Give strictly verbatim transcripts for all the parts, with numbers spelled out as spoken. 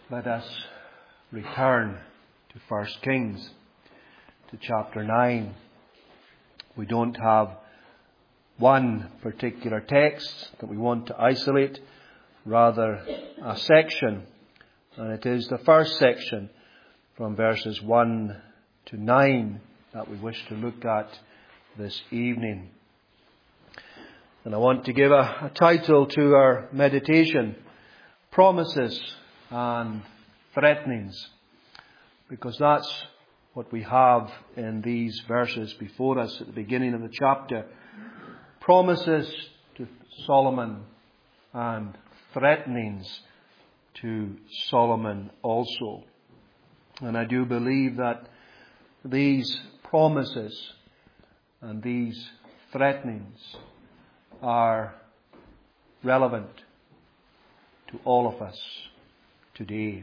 Let us return to First Kings, to chapter nine. We don't have one particular text that we want to isolate, rather a section. And it is the first section from verses one to nine that we wish to look at this evening. And I want to give a, a title to our meditation: Promises and Threatenings, because that's what we have in these verses before us at the beginning of the chapter. Promises to Solomon and threatenings to Solomon also. And I do believe that these promises and these threatenings are relevant to all of us today.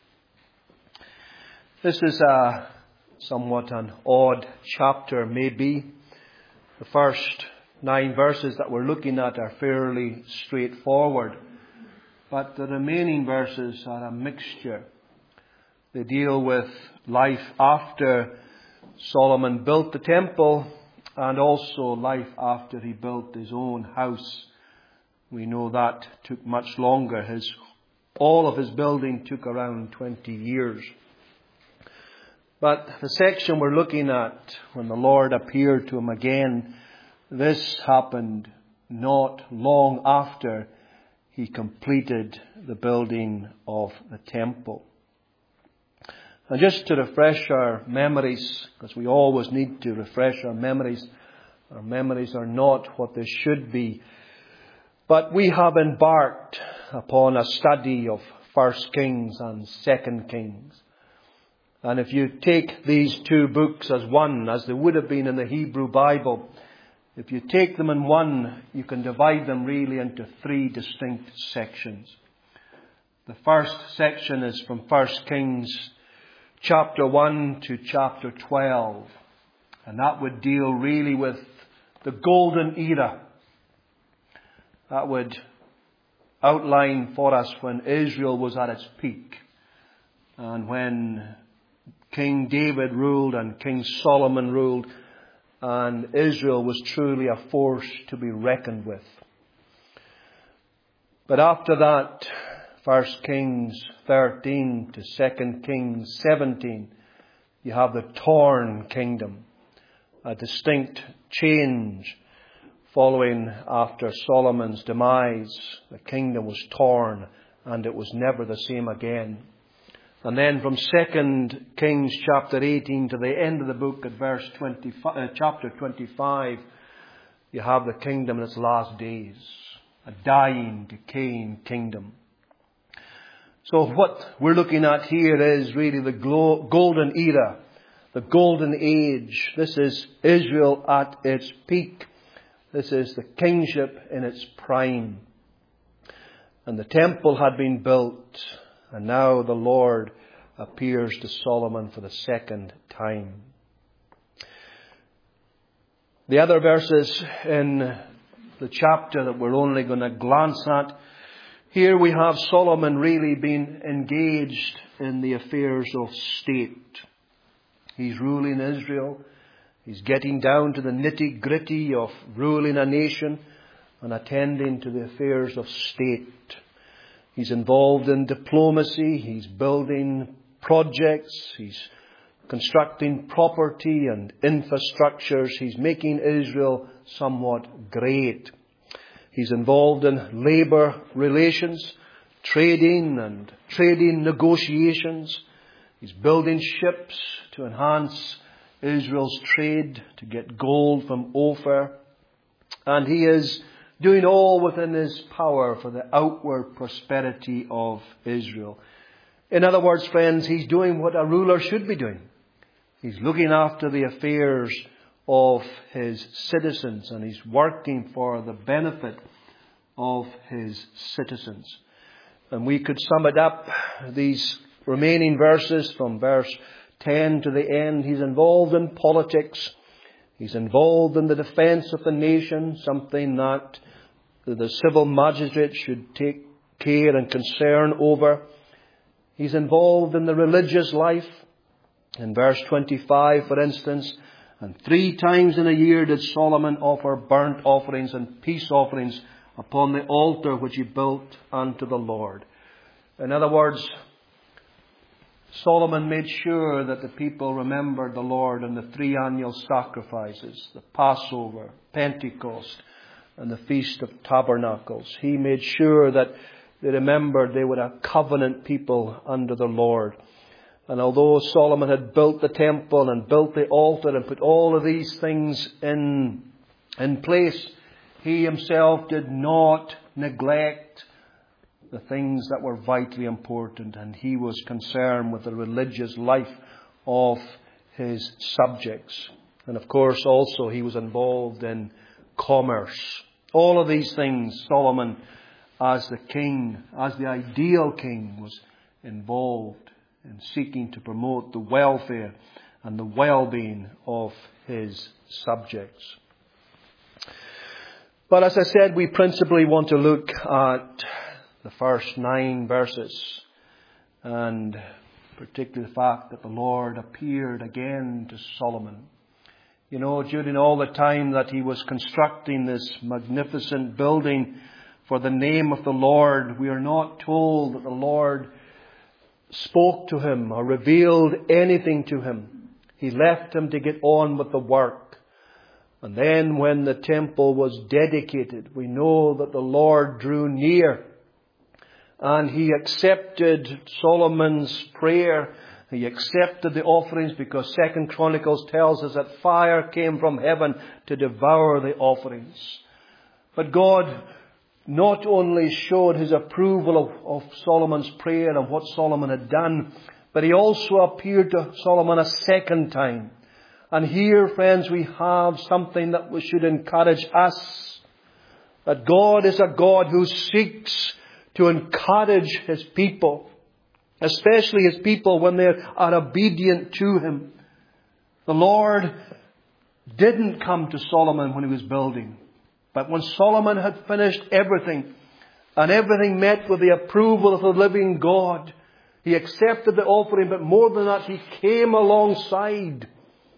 This is a somewhat an odd chapter, maybe. The first nine verses that we're looking at are fairly straightforward, but the remaining verses are a mixture. They deal with life after Solomon built the temple and also life after he built his own house. We know that took much longer. His all of his building took around twenty years. But the section we're looking at, when the Lord appeared to him again, this happened not long after he completed the building of the temple. And just to refresh our memories, because we always need to refresh our memories. Our memories are not what they should be. But we have embarked upon a study of First Kings and Second Kings. And if you take these two books as one, as they would have been in the Hebrew Bible, if you take them in one, you can divide them really into three distinct sections. The first section is from First Kings chapter one to chapter twelve. And that would deal really with the golden era. That would outline for us when Israel was at its peak, and when King David ruled and King Solomon ruled, and Israel was truly a force to be reckoned with. But after that, First Kings thirteen to Second Kings seventeen, you have the torn kingdom, a distinct change following after Solomon's demise. The kingdom was torn and it was never the same again. And then from Second Kings chapter eighteen to the end of the book at verse twenty-five, uh, chapter twenty-five, you have the kingdom in its last days, a dying, decaying kingdom. So what we're looking at here is really the glo- golden era, the golden age. This is Israel at its peak. This is the kingship in its prime. And the temple had been built, and now the Lord appears to Solomon for the second time. The other verses in the chapter that we're only going to glance at, here we have Solomon really being engaged in the affairs of state. He's ruling Israel. He's getting down to the nitty-gritty of ruling a nation and attending to the affairs of state. He's involved in diplomacy. He's building projects. He's constructing property and infrastructures. He's making Israel somewhat great. He's involved in labor relations, trading and trading negotiations. He's building ships to enhance Israel's trade, to get gold from Ophir. And he is doing all within his power for the outward prosperity of Israel. In other words, friends, he's doing what a ruler should be doing. He's looking after the affairs of his citizens, and he's working for the benefit of his citizens. And we could sum it up, these remaining verses from verse ten to the end. He's involved in politics. He's involved in the defense of the nation, something that the civil magistrate should take care and concern over. He's involved in the religious life. In verse twenty-five, for instance, and three times in a year did Solomon offer burnt offerings and peace offerings upon the altar which he built unto the Lord. In other words, Solomon made sure that the people remembered the Lord in the three annual sacrifices, the Passover, Pentecost, and the Feast of Tabernacles. He made sure that they remembered they were a covenant people under the Lord. And although Solomon had built the temple and built the altar and put all of these things in, in place, he himself did not neglect the things that were vitally important. And he was concerned with the religious life of his subjects. And of course also he was involved in commerce. All of these things Solomon, as the king, as the ideal king, was involved in seeking to promote the welfare and the well-being of his subjects. But as I said, we principally want to look at the first nine verses, and particularly the fact that the Lord appeared again to Solomon. You know, during all the time that he was constructing this magnificent building for the name of the Lord, we are not told that the Lord spoke to him or revealed anything to him. He left him to get on with the work. And then when the temple was dedicated, we know that the Lord drew near and he accepted Solomon's prayer. He accepted the offerings because Second Chronicles tells us that fire came from heaven to devour the offerings. But God not only showed his approval of, of Solomon's prayer and what Solomon had done, but he also appeared to Solomon a second time. And here, friends, we have something that we should encourage us. That God is a God who seeks to encourage his people, especially his people when they are obedient to him. The Lord didn't come to Solomon when he was building. But when Solomon had finished everything, and everything met with the approval of the living God, he accepted the offering, but more than that, he came alongside.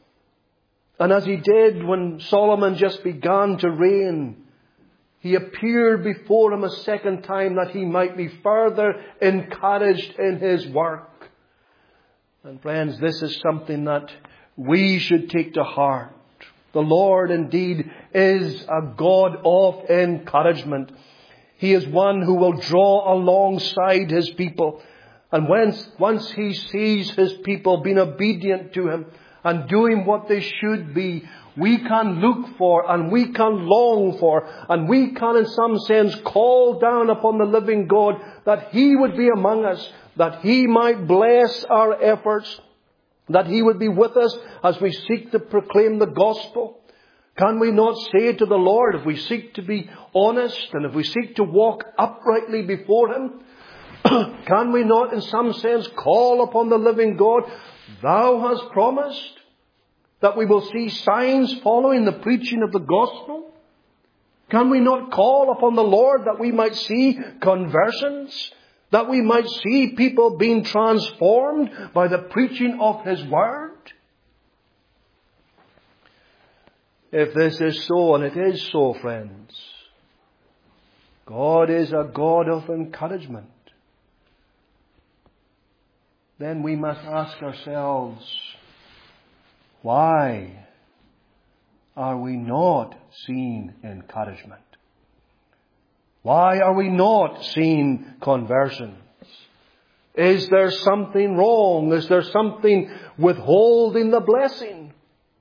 And as he did when Solomon just began to reign, he appeared before him a second time that he might be further encouraged in his work. And friends, this is something that we should take to heart. The Lord indeed is a God of encouragement. He is one who will draw alongside his people. And once, once he sees his people being obedient to him and doing what they should be, we can look for and we can long for and we can in some sense call down upon the living God that he would be among us, that he might bless our efforts, that he would be with us as we seek to proclaim the gospel. Can we not say to the Lord, if we seek to be honest and if we seek to walk uprightly before him, can we not in some sense call upon the living God, thou hast promised that we will see signs following the preaching of the gospel? Can we not call upon the Lord that we might see conversions? That we might see people being transformed by the preaching of his word? If this is so, and it is so, friends, God is a God of encouragement. Then we must ask ourselves, why are we not seeing encouragement? Why are we not seeing conversions? Is there something wrong? Is there something withholding the blessing?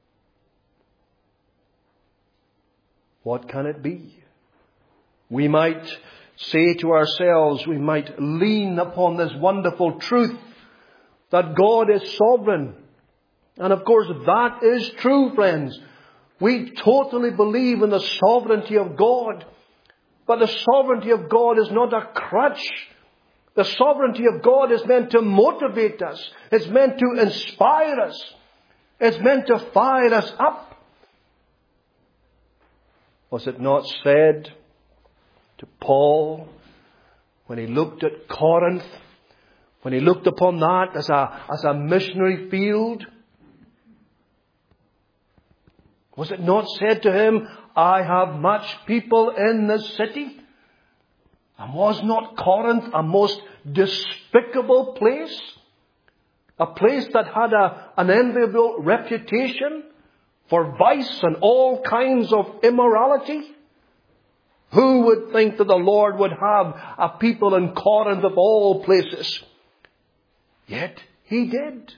What can it be? We might say to ourselves, we might lean upon this wonderful truth that God is sovereign. And of course that is true, friends. We totally believe in the sovereignty of God. But the sovereignty of God is not a crutch. The sovereignty of God is meant to motivate us. It's meant to inspire us. It's meant to fire us up. Was it not said to Paul when he looked at Corinth, When he looked upon that as a, as a missionary field, was it not said to him, I have much people in this city? And was not Corinth a most despicable place? A place that had a, an enviable reputation for vice and all kinds of immorality? Who would think that the Lord would have a people in Corinth of all places? Yet He did.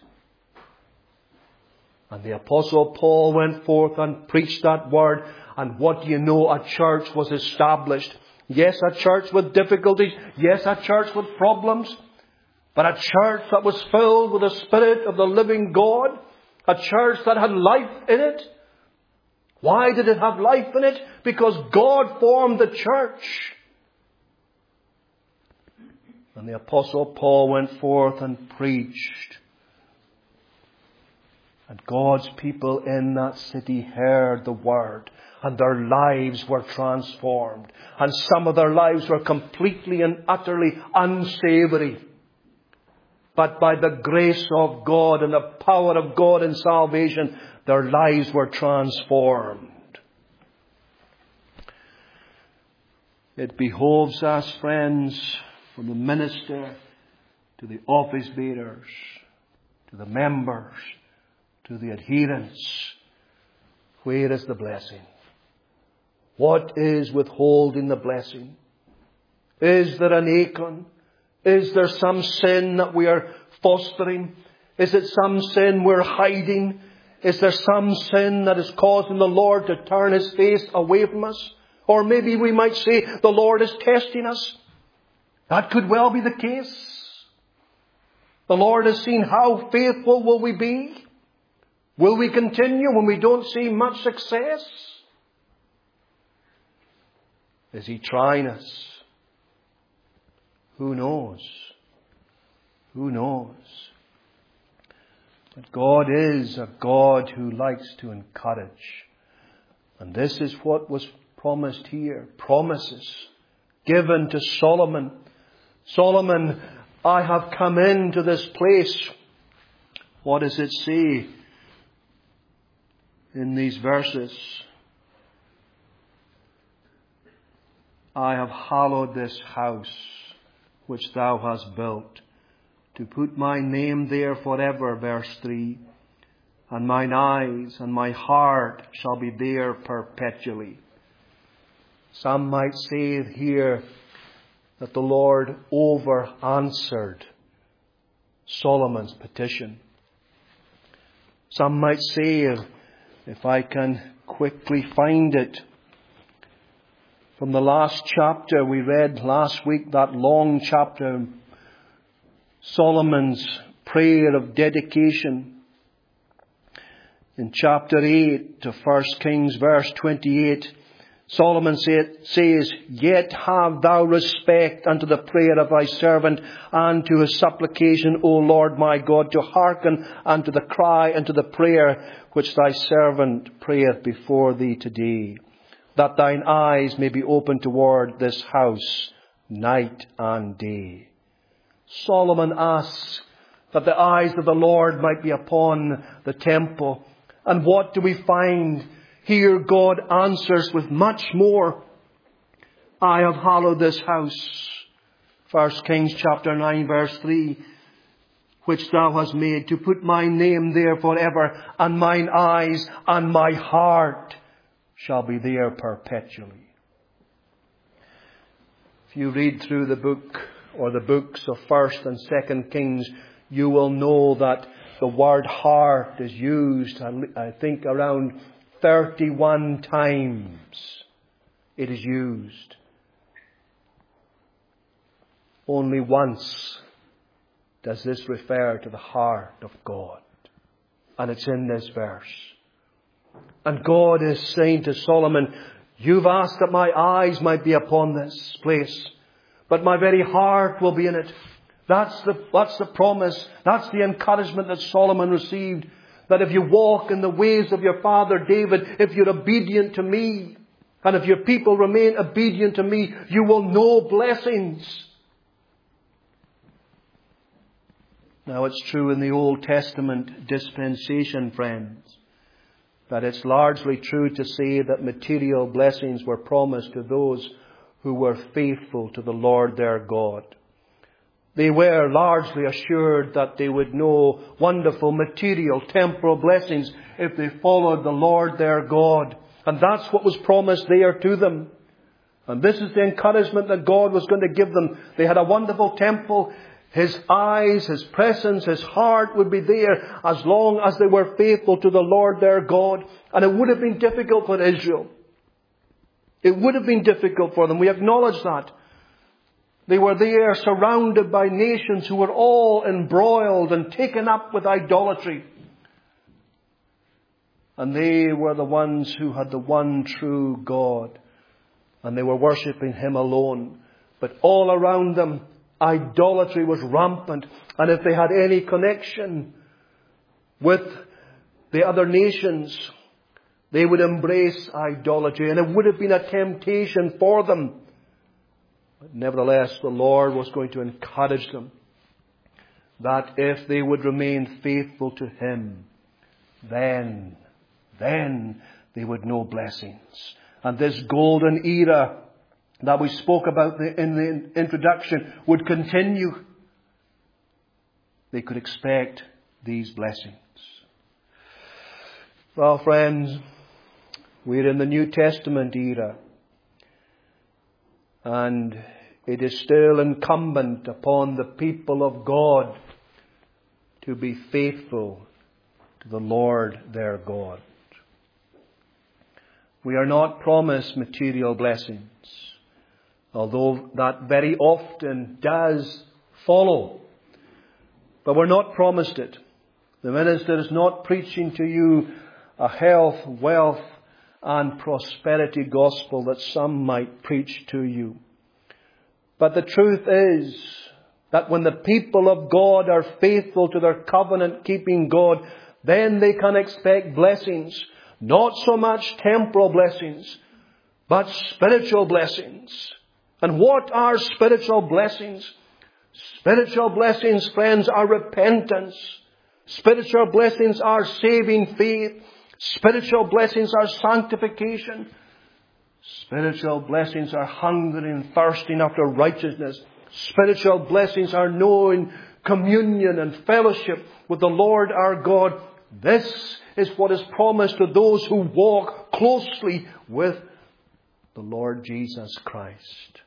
And the Apostle Paul went forth and preached that word. And what do you know? A church was established. Yes, a church with difficulties. Yes, a church with problems. But a church that was filled with the Spirit of the living God. A church that had life in it. Why did it have life in it? Because God formed the church. And the Apostle Paul went forth and preached. And God's people in that city heard the word. And their lives were transformed. And some of their lives were completely and utterly unsavory. But by the grace of God and the power of God in salvation, their lives were transformed. It behoves us, friends, from the minister to the office bearers, to the members, to the adherents. Where is the blessing? What is withholding the blessing? Is there an Achan? Is there some sin that we are fostering? Is it some sin we're hiding? Is there some sin that is causing the Lord to turn His face away from us? Or maybe we might say the Lord is testing us. That could well be the case. The Lord has seen how faithful will we be. Will we continue when we don't see much success? Is He trying us? Who knows? Who knows? But God is a God who likes to encourage. And this is what was promised here. Promises given to Solomon. Solomon, I have come into this place. What does it say in these verses? I have hallowed this house which thou hast built, to put my name there forever, verse three. And mine eyes and my heart shall be there perpetually. Some might say here that the Lord over answered Solomon's petition. Some might say, if I can quickly find it, from the last chapter we read last week, that long chapter, Solomon's prayer of dedication. In chapter eight to First Kings verse twenty-eight, Solomon says, Yet have thou respect unto the prayer of thy servant, and to his supplication, O Lord my God, to hearken unto the cry and to the prayer which thy servant prayeth before thee today, that thine eyes may be open toward this house night and day. Solomon asks that the eyes of the Lord might be upon the temple. And what do we find? Here God answers with much more. I have hallowed this house. First Kings chapter nine verse three. Which thou hast made to put my name there forever, and mine eyes and my heart shall be there perpetually. If you read through the book or the books of First and Second Kings, you will know that the word heart is used, I think, around thirty-one times. It is used. Only once does this refer to the heart of God. And it's in this verse. And God is saying to Solomon, you've asked that my eyes might be upon this place, but my very heart will be in it. That's the, that's the promise. That's the encouragement that Solomon received. That if you walk in the ways of your father David, if you're obedient to me, and if your people remain obedient to me, you will know blessings. Now it's true in the Old Testament dispensation, friends, that it's largely true to say that material blessings were promised to those who were faithful to the Lord their God. They were largely assured that they would know wonderful material, temporal blessings if they followed the Lord their God. And that's what was promised there to them. And this is the encouragement that God was going to give them. They had a wonderful temple. His eyes, His presence, His heart would be there as long as they were faithful to the Lord their God. And it would have been difficult for Israel. It would have been difficult for them. We acknowledge that. They were there surrounded by nations who were all embroiled and taken up with idolatry. And they were the ones who had the one true God. And they were worshipping Him alone. But all around them, idolatry was rampant. And if they had any connection with the other nations, they would embrace idolatry. And it would have been a temptation for them. But nevertheless, the Lord was going to encourage them that if they would remain faithful to Him, then, then they would know blessings. And this golden era that we spoke about in the introduction would continue. They could expect these blessings. Well, friends, we're in the New Testament era. And it is still incumbent upon the people of God to be faithful to the Lord their God. We are not promised material blessings, although that very often does follow. But we're not promised it. The minister is not preaching to you a health, wealth, and prosperity gospel that some might preach to you. But the truth is that when the people of God are faithful to their covenant-keeping God, then they can expect blessings. Not so much temporal blessings, but spiritual blessings. And what are spiritual blessings? Spiritual blessings, friends, are repentance. Spiritual blessings are saving faith. Spiritual blessings are sanctification. Spiritual blessings are hungering and thirsting after righteousness. Spiritual blessings are knowing communion and fellowship with the Lord our God. This is what is promised to those who walk closely with the Lord Jesus Christ.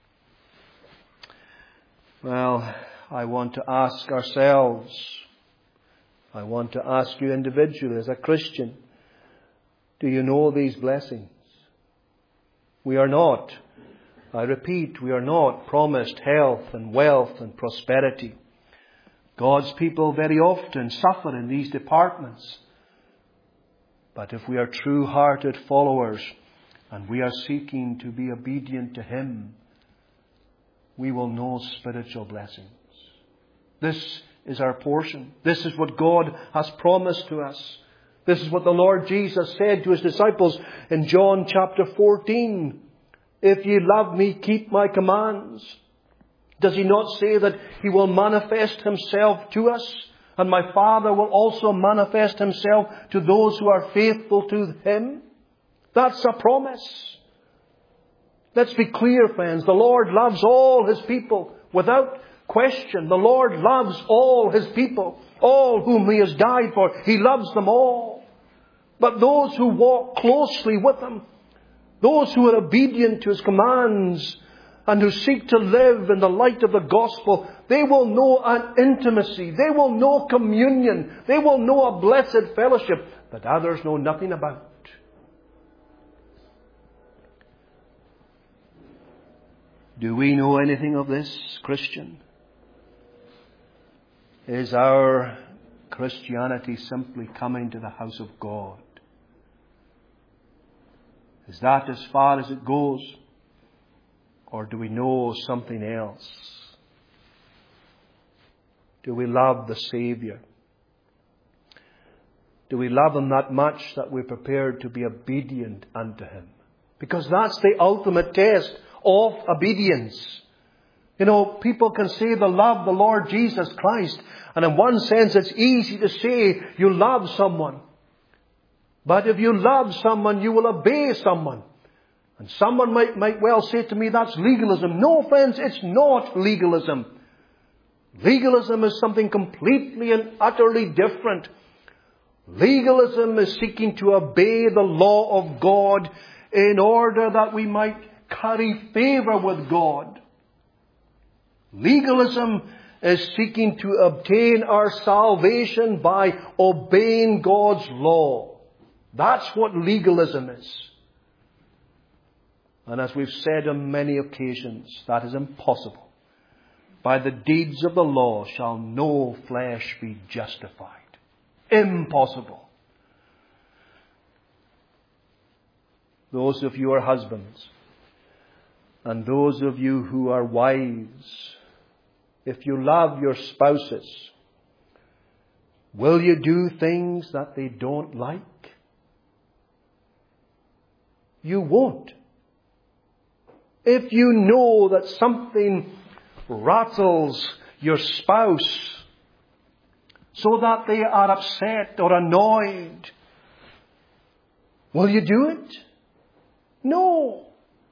Well, I want to ask ourselves, I want to ask you individually as a Christian, do you know these blessings? We are not, I repeat, we are not promised health and wealth and prosperity. God's people very often suffer in these departments. But if we are true-hearted followers and we are seeking to be obedient to Him, we will know spiritual blessings. This is our portion. This is what God has promised to us. This is what the Lord Jesus said to His disciples in John chapter fourteen. If ye love me, keep my commands. Does He not say that He will manifest Himself to us? And my Father will also manifest Himself to those who are faithful to Him? That's a promise. Let's be clear, friends. The Lord loves all His people without question. The Lord loves all His people, all whom He has died for. He loves them all. But those who walk closely with Him, those who are obedient to His commands and who seek to live in the light of the gospel, they will know an intimacy. They will know communion. They will know a blessed fellowship that others know nothing about. Do we know anything of this, Christian? Is our Christianity simply coming to the house of God? Is that as far as it goes? Or do we know something else? Do we love the Savior? Do we love Him that much that we're prepared to be obedient unto Him? Because that's the ultimate test of obedience. You know, people can say they love the Lord Jesus Christ. And in one sense, it's easy to say you love someone. But if you love someone, you will obey someone. And someone might, might well say to me, that's legalism. No, friends, it's not legalism. Legalism is something completely and utterly different. Legalism is seeking to obey the law of God in order that we might carry favor with God. Legalism is seeking to obtain our salvation by obeying God's law. That's what legalism is. And as we've said on many occasions, that is impossible. By the deeds of the law shall no flesh be justified. Impossible. Those of you who are husbands, and those of you who are wives, if you love your spouses, will you do things that they don't like? You won't. If you know that something rattles your spouse so that they are upset or annoyed, will you do it? No.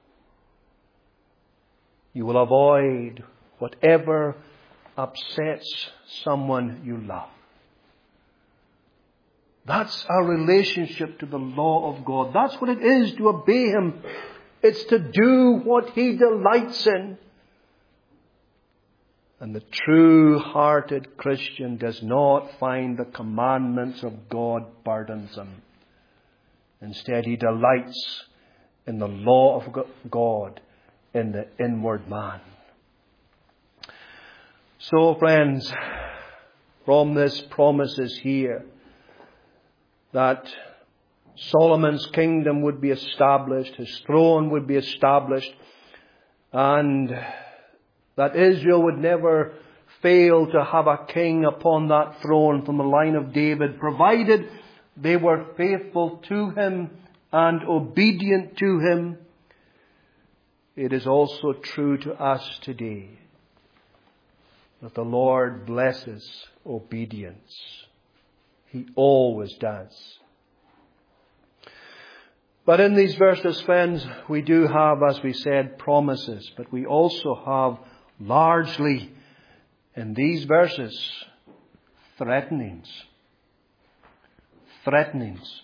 You will avoid whatever upsets someone you love. That's our relationship to the law of God. That's what it is to obey Him. It's to do what He delights in. And the true-hearted Christian does not find the commandments of God burdensome. Instead, he delights in the law of God in the inward man. So, friends, from this promises here that Solomon's kingdom would be established, his throne would be established, and that Israel would never fail to have a king upon that throne from the line of David, provided they were faithful to him and obedient to him. It is also true to us today that the Lord blesses obedience. He always does. But in these verses, friends, we do have, as we said, promises. But we also have largely, in these verses, threatenings. Threatenings.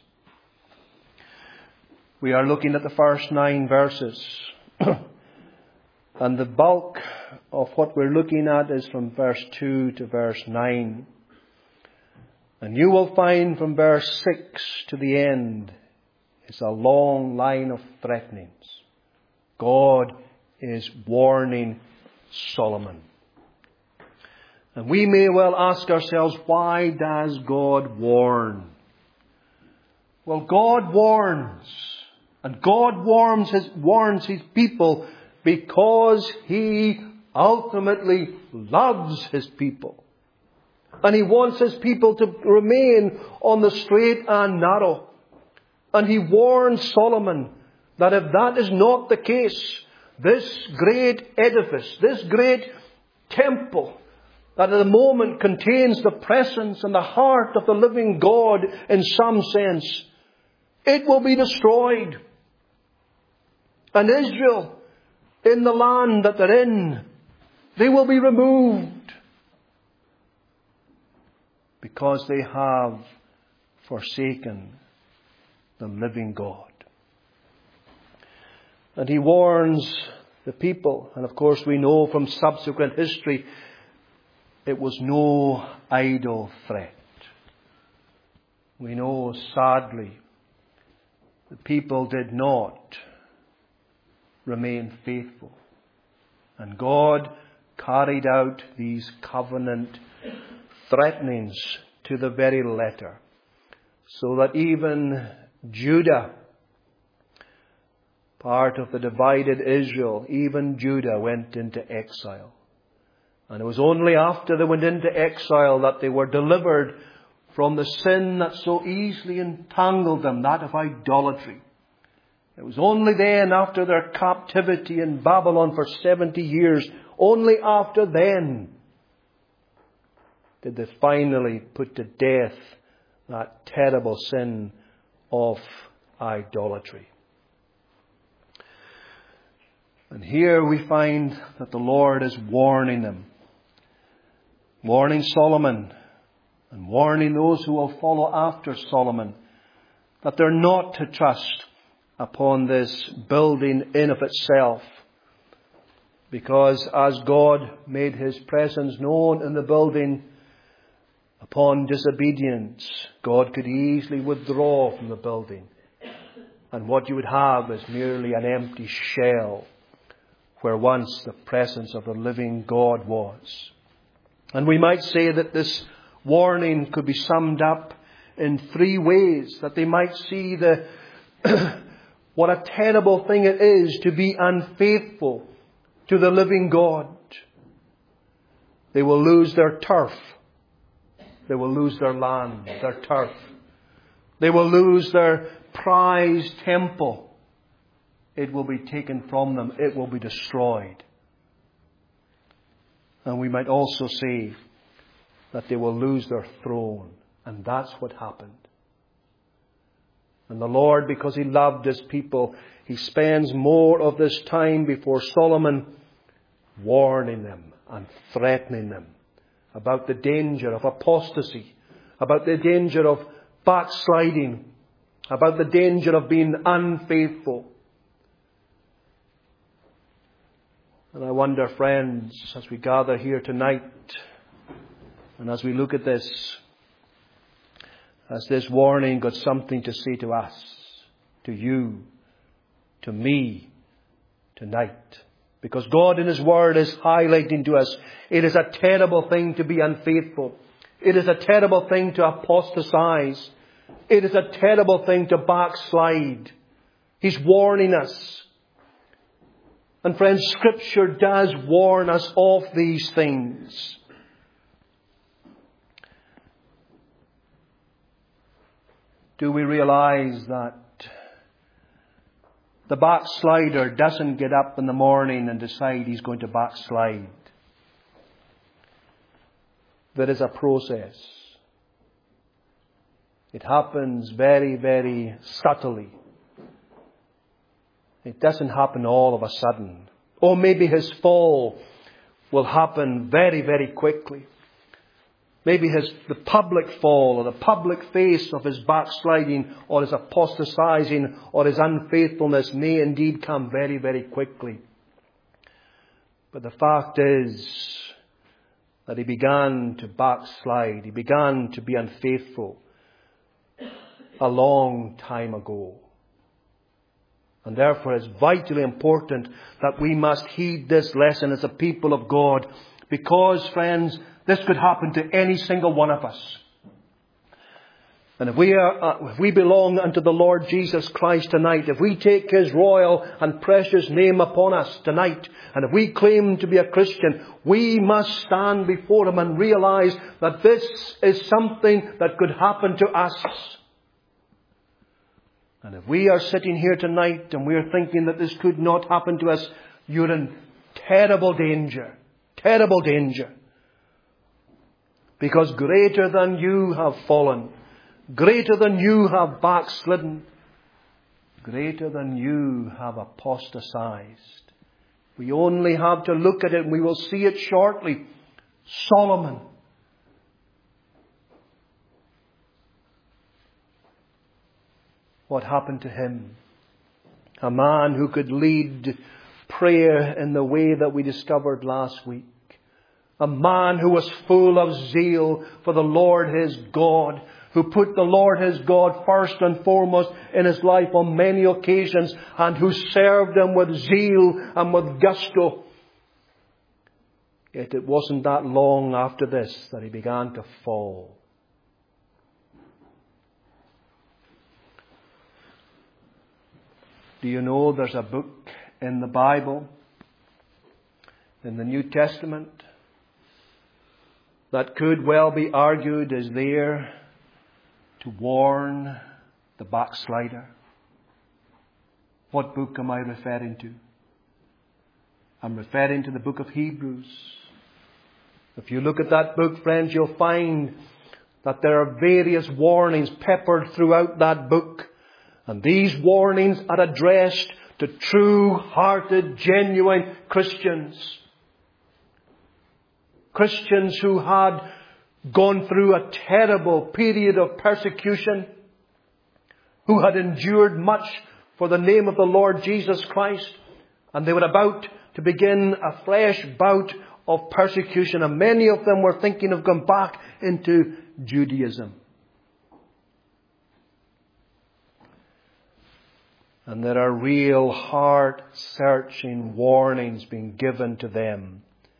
We are looking at the first nine verses. And the bulk of what we're looking at is from verse two to verse nine. And you will find from verse six to the end, it's a long line of threatenings. God is warning Solomon. And we may well ask ourselves, why does God warn? Well, God warns. And God warns his, warns his people because He ultimately loves His people. And He wants His people to remain on the straight and narrow. And He warns Solomon that if that is not the case, this great edifice, this great temple that at the moment contains the presence and the heart of the living God in some sense, it will be destroyed. And Israel, in the land that they're in, they will be removed because they have forsaken the living God. And He warns the people, and of course we know from subsequent history, it was no idle threat. We know, sadly, the people did not remain faithful. And God carried out these covenant threatenings to the very letter, so that even Judah, part of the divided Israel, even Judah went into exile. And it was only after they went into exile that they were delivered from the sin that so easily entangled them, that of idolatry. It was only then, after their captivity in Babylon for seventy years, Only after then did they finally put to death that terrible sin of idolatry. And here we find that the Lord is warning them. Warning Solomon and warning those who will follow after Solomon that they're not to trust upon this building in of itself. Because as God made His presence known in the building, upon disobedience, God could easily withdraw from the building. And what you would have is merely an empty shell where once the presence of the living God was. And we might say that this warning could be summed up in three ways. That they might see the what a terrible thing it is to be unfaithful to the living God. They will lose their turf. They will lose their land, their turf. They will lose their prized temple. It will be taken from them. It will be destroyed. And we might also say that they will lose their throne. And that's what happened. And the Lord, because He loved His people, He spends more of this time before Solomon warning them and threatening them about the danger of apostasy, about the danger of backsliding, about the danger of being unfaithful. And I wonder, friends, as we gather here tonight, and as we look at this, has this warning got something to say to us, to you, to me, tonight? Because God in His Word is highlighting to us, it is a terrible thing to be unfaithful. It is a terrible thing to apostatize. It is a terrible thing to backslide. He's warning us. And friends, Scripture does warn us of these things. Do we realize that the backslider doesn't get up in the morning and decide he's going to backslide? There is a process. It happens very, very subtly. It doesn't happen all of a sudden. Or maybe his fall will happen very, very quickly. Maybe his the public fall or the public face of his backsliding or his apostatizing or his unfaithfulness may indeed come very, very quickly. But the fact is that he began to backslide. He began to be unfaithful a long time ago. And therefore it's vitally important that we must heed this lesson as a people of God. Because, friends, this could happen to any single one of us. And if we are, uh, if we belong unto the Lord Jesus Christ tonight, if we take His royal and precious name upon us tonight, and if we claim to be a Christian, we must stand before Him and realize that this is something that could happen to us. And if we are sitting here tonight and we are thinking that this could not happen to us, you're in terrible danger. Terrible danger. Because greater than you have fallen, greater than you have backslidden, greater than you have apostatized. We only have to look at it and we will see it shortly. Solomon. What happened to him? A man who could lead prayer in the way that we discovered last week. A man who was full of zeal for the Lord his God, who put the Lord his God first and foremost in his life on many occasions, and who served Him with zeal and with gusto. Yet it wasn't that long after this that he began to fall. Do you know there's a book in the Bible, in the New Testament, that could well be argued is there to warn the backslider? What book am I referring to? I'm referring to the book of Hebrews. If you look at that book, friends, you'll find that there are various warnings peppered throughout that book. And these warnings are addressed to true-hearted, genuine Christians. Christians who had gone through a terrible period of persecution, who had endured much for the name of the Lord Jesus Christ, and they were about to begin a fresh bout of persecution, and many of them were thinking of going back into Judaism. And there are real heart-searching warnings being given to them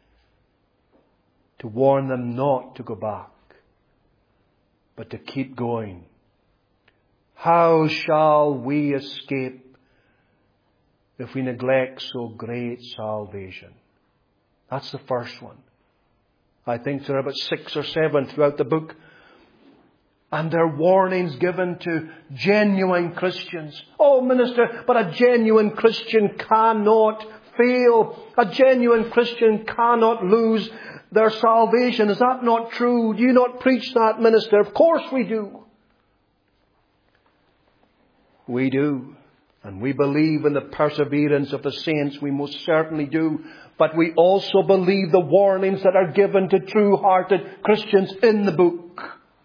to warn them not to go back, but to keep going. How shall we escape if we neglect so great salvation? That's the first one. I think there are about six or seven throughout the book. And there are warnings given to genuine Christians. Oh, minister, but a genuine Christian cannot fail. A genuine Christian cannot lose their salvation. Is that not true? Do you not preach that, minister? Of course we do. We do. And we believe in the perseverance of the saints. We most certainly do. But we also believe the warnings that are given to true-hearted Christians in the book.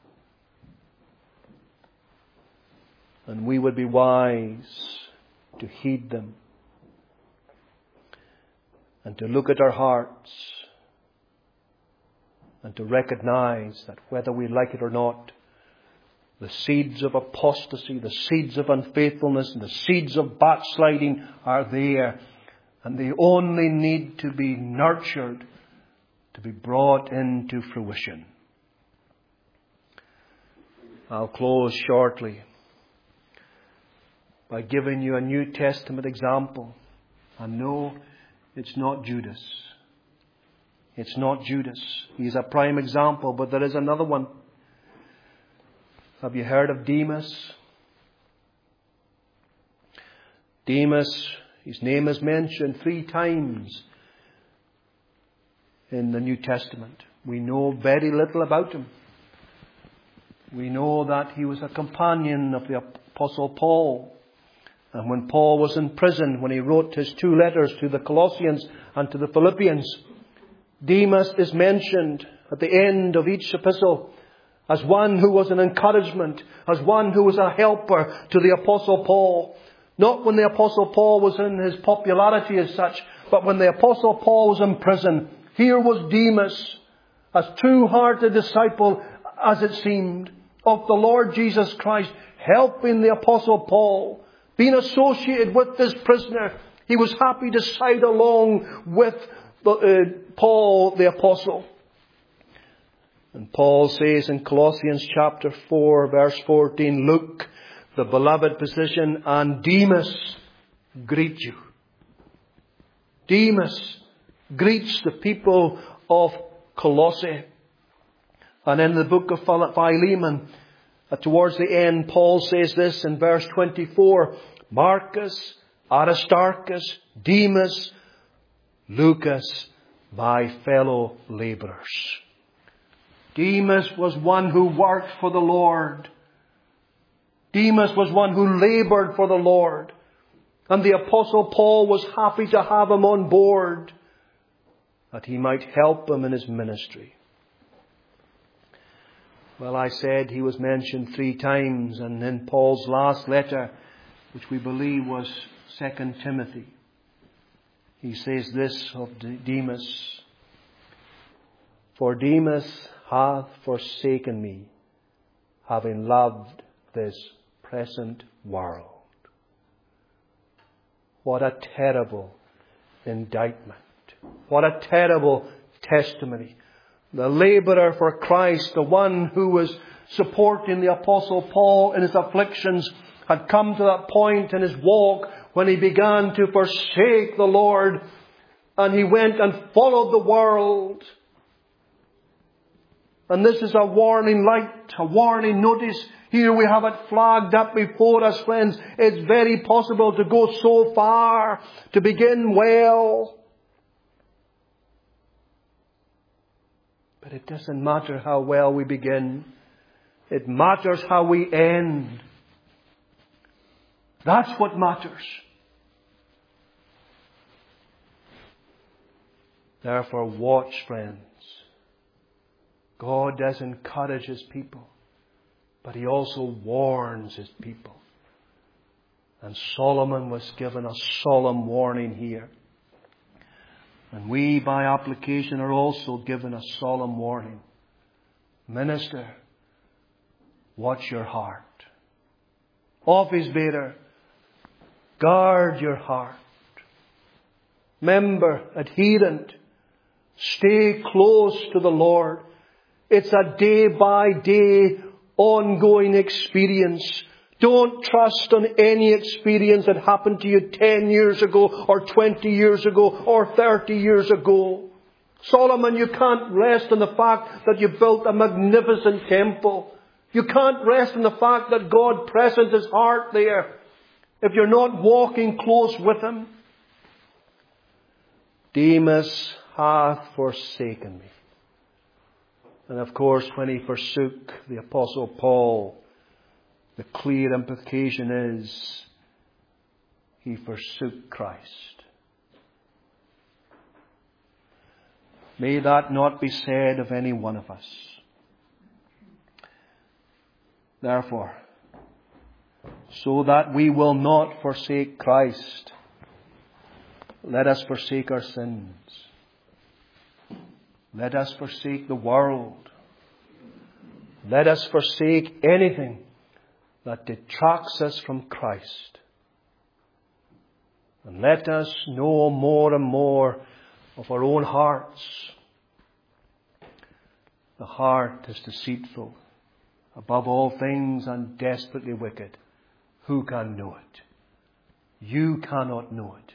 And we would be wise to heed them. And to look at our hearts. And to recognize that whether we like it or not, the seeds of apostasy, the seeds of unfaithfulness, and the seeds of backsliding are there. And they only need to be nurtured to be brought into fruition. I'll close shortly by giving you a New Testament example. And no, it's not Judas. It's not Judas. He's a prime example, but there is another one. Have you heard of Demas? Demas, his name is mentioned three times in the New Testament. We know very little about him. We know that he was a companion of the Apostle Paul. And when Paul was in prison, when he wrote his two letters to the Colossians and to the Philippians, Demas is mentioned at the end of each epistle as one who was an encouragement, as one who was a helper to the Apostle Paul. Not when the Apostle Paul was in his popularity as such, but when the Apostle Paul was in prison. Here was Demas, as true-hearted disciple, as it seemed, of the Lord Jesus Christ, helping the Apostle Paul, being associated with this prisoner. He was happy to side along with the, uh, Paul the Apostle. And Paul says in Colossians chapter four, verse fourteen, look, the beloved physician and Demas greet you. Demas greets the people of Colossae. And in the book of Philemon, uh, towards the end, Paul says this in verse twenty-four, Marcus, Aristarchus, Demas, Lucas, my fellow laborers. Demas was one who worked for the Lord. Demas was one who labored for the Lord. And the Apostle Paul was happy to have him on board, that he might help him in his ministry. Well, I said he was mentioned three times, and in Paul's last letter, which we believe was Second Timothy, he says this of Demas, for Demas hath forsaken me, having loved this present world. What a terrible indictment. What a terrible testimony. The laborer for Christ, the one who was supporting the Apostle Paul in his afflictions, had come to that point in his walk when he began to forsake the Lord, and he went and followed the world. And this is a warning light, a warning notice. Here we have it flagged up before us, friends. It's very possible to go so far, to begin well, But it doesn't matter how well we begin. It matters how we end. That's what matters. Therefore, watch, friends. God does encourage His people, but He also warns His people. And Solomon was given a solemn warning here. And we, by application, are also given a solemn warning. Minister, watch your heart. Office bearer, guard your heart. Member, adherent, stay close to the Lord. It's a day-by-day, ongoing experience. Don't trust on any experience that happened to you ten years ago, or twenty years ago, or thirty years ago. Solomon, you can't rest on the fact that you built a magnificent temple. You can't rest on the fact that God present His heart there if you're not walking close with Him. Demas hath forsaken me. And of course, when he forsook the Apostle Paul, the clear implication is he forsook Christ. May that not be said of any one of us. Therefore, so that we will not forsake Christ, let us forsake our sins. Let us forsake the world. Let us forsake anything that detracts us from Christ. And let us know more and more of our own hearts. The heart is deceitful above all things and desperately wicked. Who can know it? You cannot know it.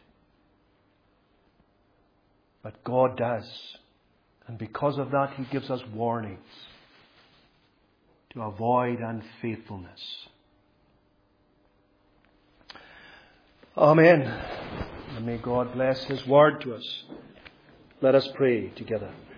But God does. And because of that, He gives us warnings to avoid unfaithfulness. Amen. And may God bless His word to us. Let us pray together.